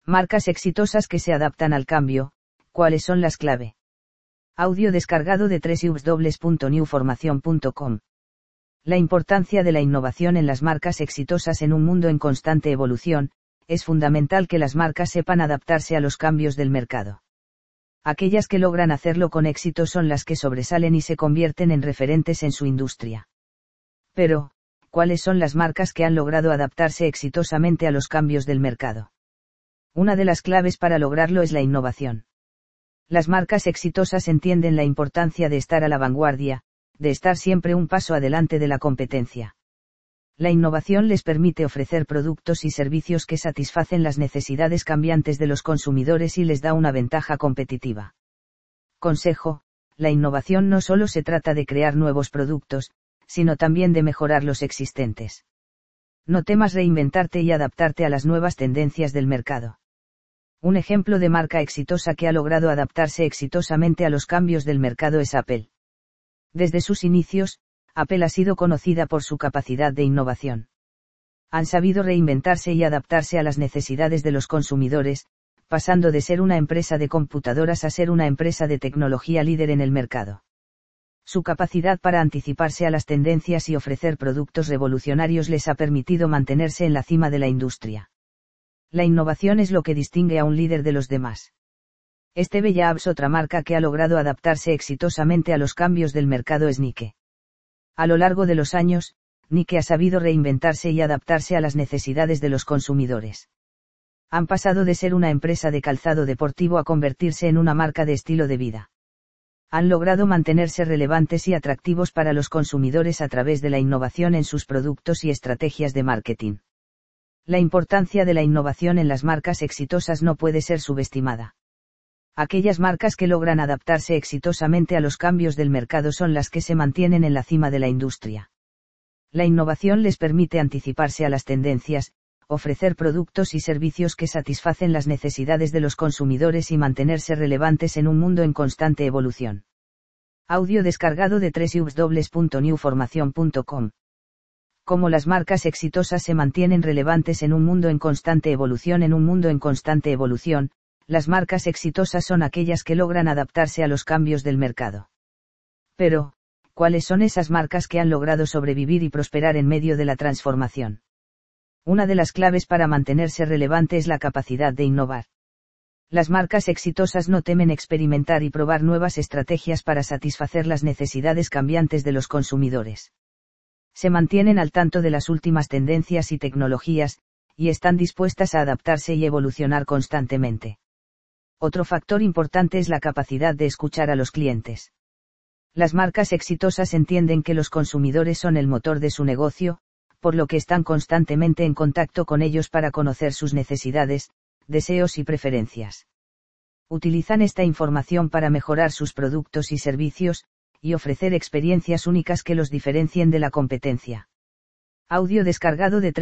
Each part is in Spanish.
Marcas exitosas que se adaptan al cambio, ¿cuáles son las clave? Audio descargado de www.newformacion.com. La importancia de la innovación en las marcas exitosas en un mundo en constante evolución. Es fundamental que las marcas sepan adaptarse a los cambios del mercado. Aquellas que logran hacerlo con éxito son las que sobresalen y se convierten en referentes en su industria. Pero, ¿cuáles son las marcas que han logrado adaptarse exitosamente a los cambios del mercado? Una de las claves para lograrlo es la innovación. Las marcas exitosas entienden la importancia de estar a la vanguardia, de estar siempre un paso adelante de la competencia. La innovación les permite ofrecer productos y servicios que satisfacen las necesidades cambiantes de los consumidores y les da una ventaja competitiva. Consejo: la innovación no solo se trata de crear nuevos productos, sino también de mejorar los existentes. No temas reinventarte y adaptarte a las nuevas tendencias del mercado. Un ejemplo de marca exitosa que ha logrado adaptarse exitosamente a los cambios del mercado es Apple. Desde sus inicios, Apple ha sido conocida por su capacidad de innovación. Han sabido reinventarse y adaptarse a las necesidades de los consumidores, pasando de ser una empresa de computadoras a ser una empresa de tecnología líder en el mercado. Su capacidad para anticiparse a las tendencias y ofrecer productos revolucionarios les ha permitido mantenerse en la cima de la industria. La innovación es lo que distingue a un líder de los demás. Steve Jobs, otra marca que ha logrado adaptarse exitosamente a los cambios del mercado, es Nike. A lo largo de los años, Nike ha sabido reinventarse y adaptarse a las necesidades de los consumidores. Han pasado de ser una empresa de calzado deportivo a convertirse en una marca de estilo de vida. Han logrado mantenerse relevantes y atractivos para los consumidores a través de la innovación en sus productos y estrategias de marketing. La importancia de la innovación en las marcas exitosas no puede ser subestimada. Aquellas marcas que logran adaptarse exitosamente a los cambios del mercado son las que se mantienen en la cima de la industria. La innovación les permite anticiparse a las tendencias, ofrecer productos y servicios que satisfacen las necesidades de los consumidores y mantenerse relevantes en un mundo en constante evolución. Audio descargado de www.newformacion.com. Cómo las marcas exitosas se mantienen relevantes en un mundo en constante evolución. En un mundo en constante evolución, las marcas exitosas son aquellas que logran adaptarse a los cambios del mercado. Pero, ¿cuáles son esas marcas que han logrado sobrevivir y prosperar en medio de la transformación? Una de las claves para mantenerse relevante es la capacidad de innovar. Las marcas exitosas no temen experimentar y probar nuevas estrategias para satisfacer las necesidades cambiantes de los consumidores. Se mantienen al tanto de las últimas tendencias y tecnologías, y están dispuestas a adaptarse y evolucionar constantemente. Otro factor importante es la capacidad de escuchar a los clientes. Las marcas exitosas entienden que los consumidores son el motor de su negocio, por lo que están constantemente en contacto con ellos para conocer sus necesidades, deseos y preferencias. Utilizan esta información para mejorar sus productos y servicios, y ofrecer experiencias únicas que los diferencien de la competencia. Audio descargado de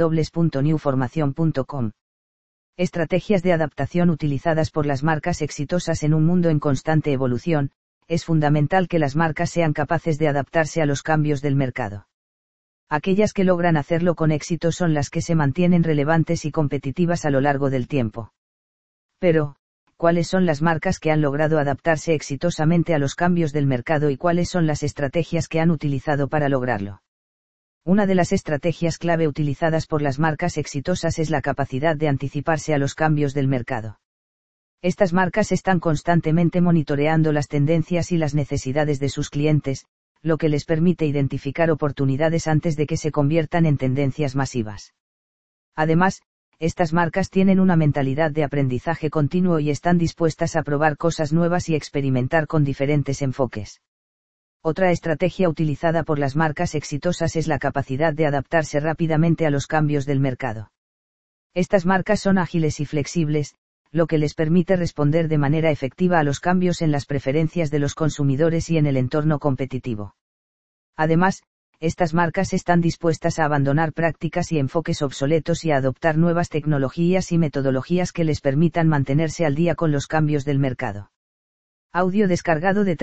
www.newformacion.com. Estrategias de adaptación utilizadas por las marcas exitosas en un mundo en constante evolución. Es fundamental que las marcas sean capaces de adaptarse a los cambios del mercado. Aquellas que logran hacerlo con éxito son las que se mantienen relevantes y competitivas a lo largo del tiempo. Pero, ¿cuáles son las marcas que han logrado adaptarse exitosamente a los cambios del mercado y cuáles son las estrategias que han utilizado para lograrlo? Una de las estrategias clave utilizadas por las marcas exitosas es la capacidad de anticiparse a los cambios del mercado. Estas marcas están constantemente monitoreando las tendencias y las necesidades de sus clientes, lo que les permite identificar oportunidades antes de que se conviertan en tendencias masivas. Además, estas marcas tienen una mentalidad de aprendizaje continuo y están dispuestas a probar cosas nuevas y experimentar con diferentes enfoques. Otra estrategia utilizada por las marcas exitosas es la capacidad de adaptarse rápidamente a los cambios del mercado. Estas marcas son ágiles y flexibles, lo que les permite responder de manera efectiva a los cambios en las preferencias de los consumidores y en el entorno competitivo. Además, estas marcas están dispuestas a abandonar prácticas y enfoques obsoletos y a adoptar nuevas tecnologías y metodologías que les permitan mantenerse al día con los cambios del mercado. Audio descargado de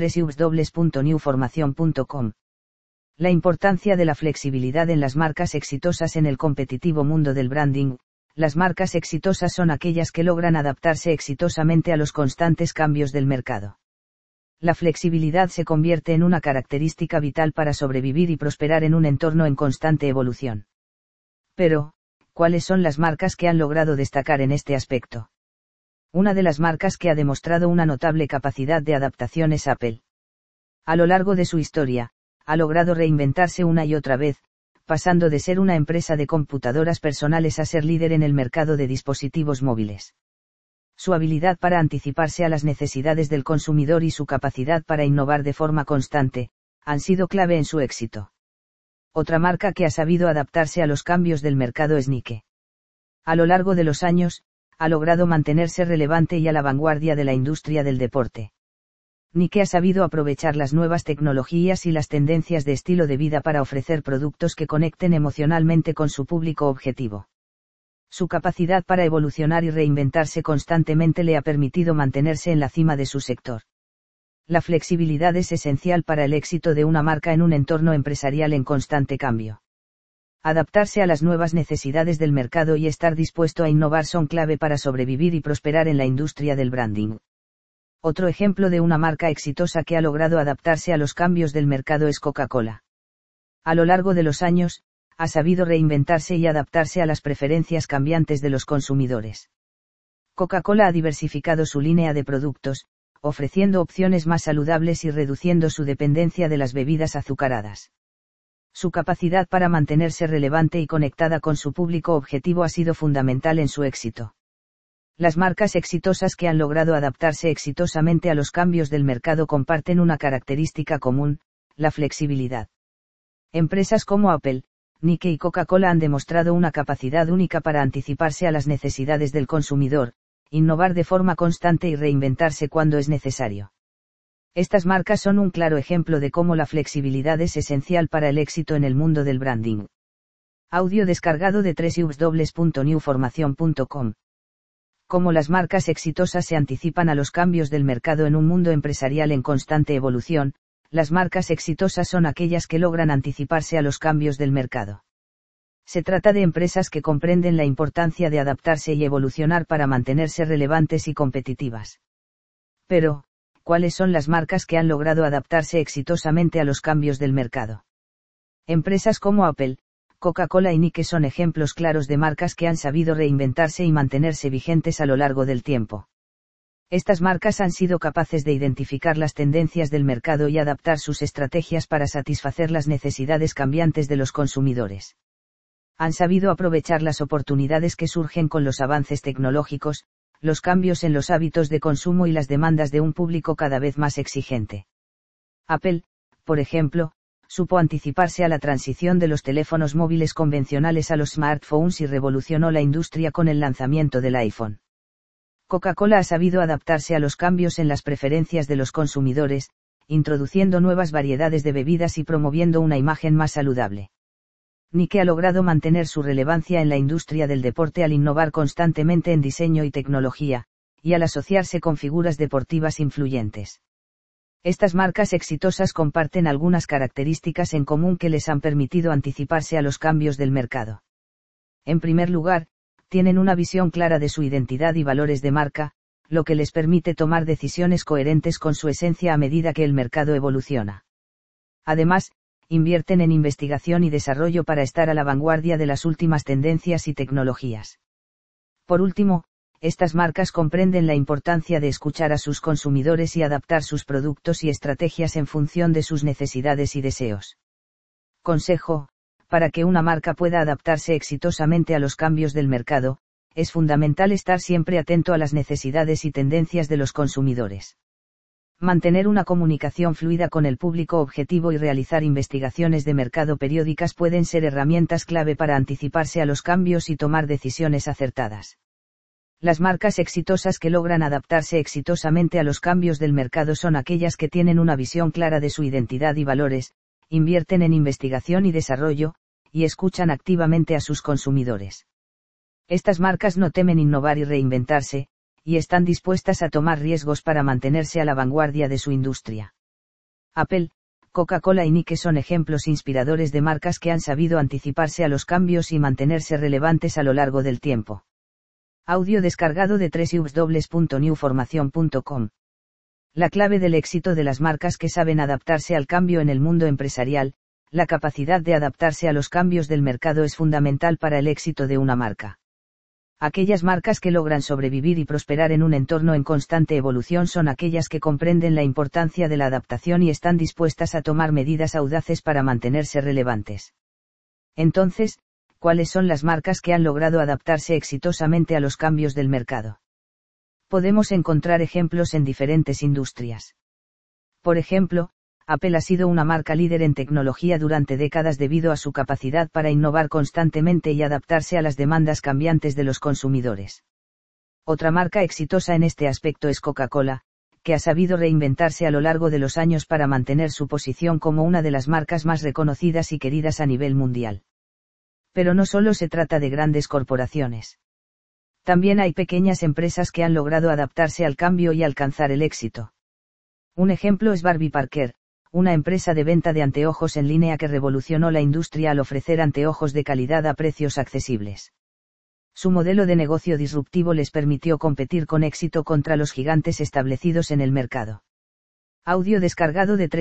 www.newformacion.com. La importancia de la flexibilidad en las marcas exitosas en el competitivo mundo del branding. Las marcas exitosas son aquellas que logran adaptarse exitosamente a los constantes cambios del mercado. La flexibilidad se convierte en una característica vital para sobrevivir y prosperar en un entorno en constante evolución. Pero, ¿cuáles son las marcas que han logrado destacar en este aspecto? Una de las marcas que ha demostrado una notable capacidad de adaptación es Apple. A lo largo de su historia, ha logrado reinventarse una y otra vez, pasando de ser una empresa de computadoras personales a ser líder en el mercado de dispositivos móviles. Su habilidad para anticiparse a las necesidades del consumidor y su capacidad para innovar de forma constante, han sido clave en su éxito. Otra marca que ha sabido adaptarse a los cambios del mercado es Nike. A lo largo de los años, ha logrado mantenerse relevante y a la vanguardia de la industria del deporte. Nike ha sabido aprovechar las nuevas tecnologías y las tendencias de estilo de vida para ofrecer productos que conecten emocionalmente con su público objetivo. Su capacidad para evolucionar y reinventarse constantemente le ha permitido mantenerse en la cima de su sector. La flexibilidad es esencial para el éxito de una marca en un entorno empresarial en constante cambio. Adaptarse a las nuevas necesidades del mercado y estar dispuesto a innovar son clave para sobrevivir y prosperar en la industria del branding. Otro ejemplo de una marca exitosa que ha logrado adaptarse a los cambios del mercado es Coca-Cola. A lo largo de los años, ha sabido reinventarse y adaptarse a las preferencias cambiantes de los consumidores. Coca-Cola ha diversificado su línea de productos, ofreciendo opciones más saludables y reduciendo su dependencia de las bebidas azucaradas. Su capacidad para mantenerse relevante y conectada con su público objetivo ha sido fundamental en su éxito. Las marcas exitosas que han logrado adaptarse exitosamente a los cambios del mercado comparten una característica común, la flexibilidad. Empresas como Apple, Nike y Coca-Cola han demostrado una capacidad única para anticiparse a las necesidades del consumidor, innovar de forma constante y reinventarse cuando es necesario. Estas marcas son un claro ejemplo de cómo la flexibilidad es esencial para el éxito en el mundo del branding. Audio descargado de www.newformacion.com. Cómo las marcas exitosas se anticipan a los cambios del mercado en un mundo empresarial en constante evolución. Las marcas exitosas son aquellas que logran anticiparse a los cambios del mercado. Se trata de empresas que comprenden la importancia de adaptarse y evolucionar para mantenerse relevantes y competitivas. Pero, ¿cuáles son las marcas que han logrado adaptarse exitosamente a los cambios del mercado? Empresas como Apple, Coca-Cola y Nike son ejemplos claros de marcas que han sabido reinventarse y mantenerse vigentes a lo largo del tiempo. Estas marcas han sido capaces de identificar las tendencias del mercado y adaptar sus estrategias para satisfacer las necesidades cambiantes de los consumidores. Han sabido aprovechar las oportunidades que surgen con los avances tecnológicos, los cambios en los hábitos de consumo y las demandas de un público cada vez más exigente. Apple, por ejemplo, supo anticiparse a la transición de los teléfonos móviles convencionales a los smartphones y revolucionó la industria con el lanzamiento del iPhone. Coca-Cola ha sabido adaptarse a los cambios en las preferencias de los consumidores, introduciendo nuevas variedades de bebidas y promoviendo una imagen más saludable. Nike ha logrado mantener su relevancia en la industria del deporte al innovar constantemente en diseño y tecnología, y al asociarse con figuras deportivas influyentes. Estas marcas exitosas comparten algunas características en común que les han permitido anticiparse a los cambios del mercado. En primer lugar, tienen una visión clara de su identidad y valores de marca, lo que les permite tomar decisiones coherentes con su esencia a medida que el mercado evoluciona. Además, invierten en investigación y desarrollo para estar a la vanguardia de las últimas tendencias y tecnologías. Por último, estas marcas comprenden la importancia de escuchar a sus consumidores y adaptar sus productos y estrategias en función de sus necesidades y deseos. Consejo: para que una marca pueda adaptarse exitosamente a los cambios del mercado, es fundamental estar siempre atento a las necesidades y tendencias de los consumidores. Mantener una comunicación fluida con el público objetivo y realizar investigaciones de mercado periódicas pueden ser herramientas clave para anticiparse a los cambios y tomar decisiones acertadas. Las marcas exitosas que logran adaptarse exitosamente a los cambios del mercado son aquellas que tienen una visión clara de su identidad y valores, invierten en investigación y desarrollo, y escuchan activamente a sus consumidores. Estas marcas no temen innovar y reinventarse, y están dispuestas a tomar riesgos para mantenerse a la vanguardia de su industria. Apple, Coca-Cola y Nike son ejemplos inspiradores de marcas que han sabido anticiparse a los cambios y mantenerse relevantes a lo largo del tiempo. Audio descargado de www.newformation.com. La clave del éxito de las marcas que saben adaptarse al cambio en el mundo empresarial. La capacidad de adaptarse a los cambios del mercado es fundamental para el éxito de una marca. Aquellas marcas que logran sobrevivir y prosperar en un entorno en constante evolución son aquellas que comprenden la importancia de la adaptación y están dispuestas a tomar medidas audaces para mantenerse relevantes. Entonces, ¿cuáles son las marcas que han logrado adaptarse exitosamente a los cambios del mercado? Podemos encontrar ejemplos en diferentes industrias. Por ejemplo, Apple ha sido una marca líder en tecnología durante décadas debido a su capacidad para innovar constantemente y adaptarse a las demandas cambiantes de los consumidores. Otra marca exitosa en este aspecto es Coca-Cola, que ha sabido reinventarse a lo largo de los años para mantener su posición como una de las marcas más reconocidas y queridas a nivel mundial. Pero no solo se trata de grandes corporaciones. También hay pequeñas empresas que han logrado adaptarse al cambio y alcanzar el éxito. Un ejemplo es Warby Parker, una empresa de venta de anteojos en línea que revolucionó la industria al ofrecer anteojos de calidad a precios accesibles. Su modelo de negocio disruptivo les permitió competir con éxito contra los gigantes establecidos en el mercado. Audio descargado de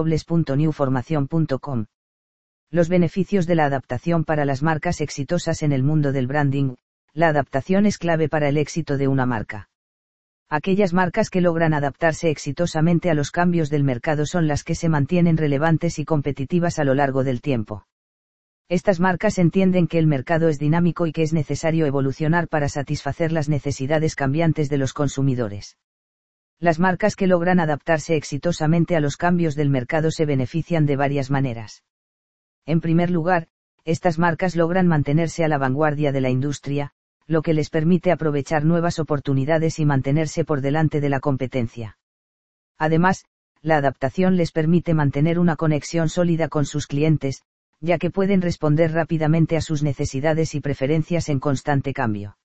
www.newformation.com. Los beneficios de la adaptación para las marcas exitosas en el mundo del branding. La adaptación es clave para el éxito de una marca. Aquellas marcas que logran adaptarse exitosamente a los cambios del mercado son las que se mantienen relevantes y competitivas a lo largo del tiempo. Estas marcas entienden que el mercado es dinámico y que es necesario evolucionar para satisfacer las necesidades cambiantes de los consumidores. Las marcas que logran adaptarse exitosamente a los cambios del mercado se benefician de varias maneras. En primer lugar, estas marcas logran mantenerse a la vanguardia de la industria, lo que les permite aprovechar nuevas oportunidades y mantenerse por delante de la competencia. Además, la adaptación les permite mantener una conexión sólida con sus clientes, ya que pueden responder rápidamente a sus necesidades y preferencias en constante cambio.